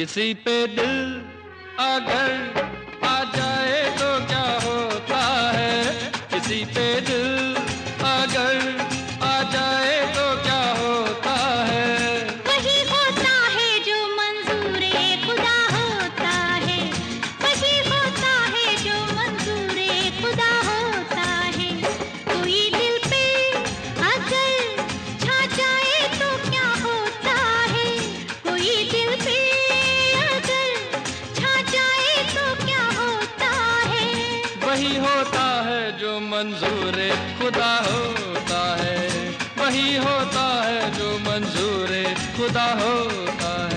किसी पे दिल अगर आ जाए तो क्या होता है, किसी पे दिल अगर आ जाए तो क्या होता है। वही होता है जो मंजूरे खुदा होता है, वही होता है जो मंजूरे खुदा होता है। कोई दिल पे अगर छा जाए तो क्या होता है, कोई दिल पे अगर छा जाए तो क्या होता है। वही होता है जो मंजूरे खुदा होता है, वही होता है जो मंजूरे खुदा होता है।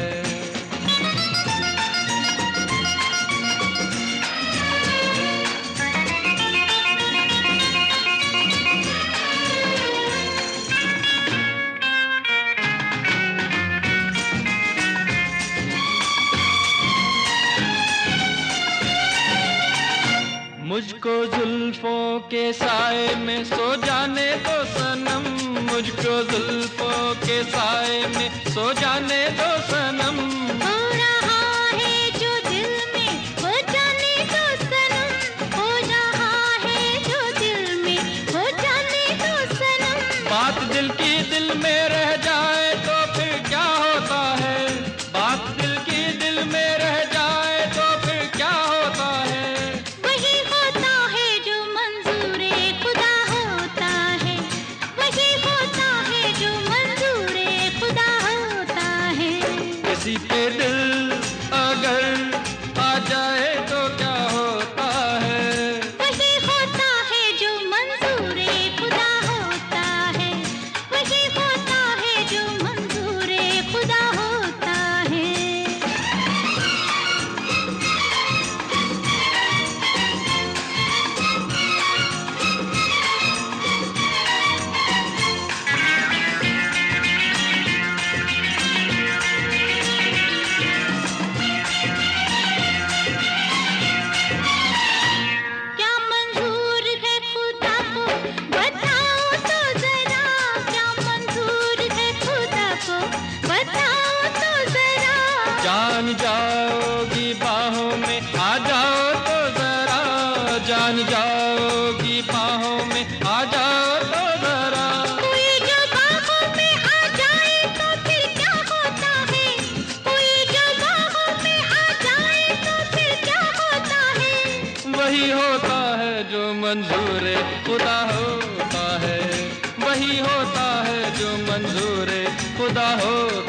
मुझको जुल्फों के साए में सो जाने दो सनम, मुझको जुल्फों के साए में सो जाने दो सनम। हो रहा है जो दिल में हो जाने दो सनम, हो रहा है जो दिल में हो जाने दो सनम। बात दिल की दिल में रह जाए तो फिर क्या होता है, बात दिल की दिल में रह जाए तो फिर क्या होता है। वही होता है जो मंजूरे खुदा होता है, वही होता है जो मंजूरे खुदा होता है। किसी पे दिल अगर आ जाए तो क्या होता है। वही होता है जो मंजूरे खुदा होता है, वही होता है जो मंजूरे खुदा होता है। क्या मंजूर है खुदा को बताओ तो जरा, क्या मंजूर है खुदा को बताओ तो जरा। जान जाओगी बाहों में आ जाओ तो जरा, जान जाओगी बाहों में आ जाओ तो जरा। कोई जो बाहों में आ जाए तो फिर क्या होता है, कोई जो बाहों में आ जाए तो फिर क्या होता है। वही होता है जो मंजूरे खुदा होता है, वही होता है जो मंजूरे खुदा होता है।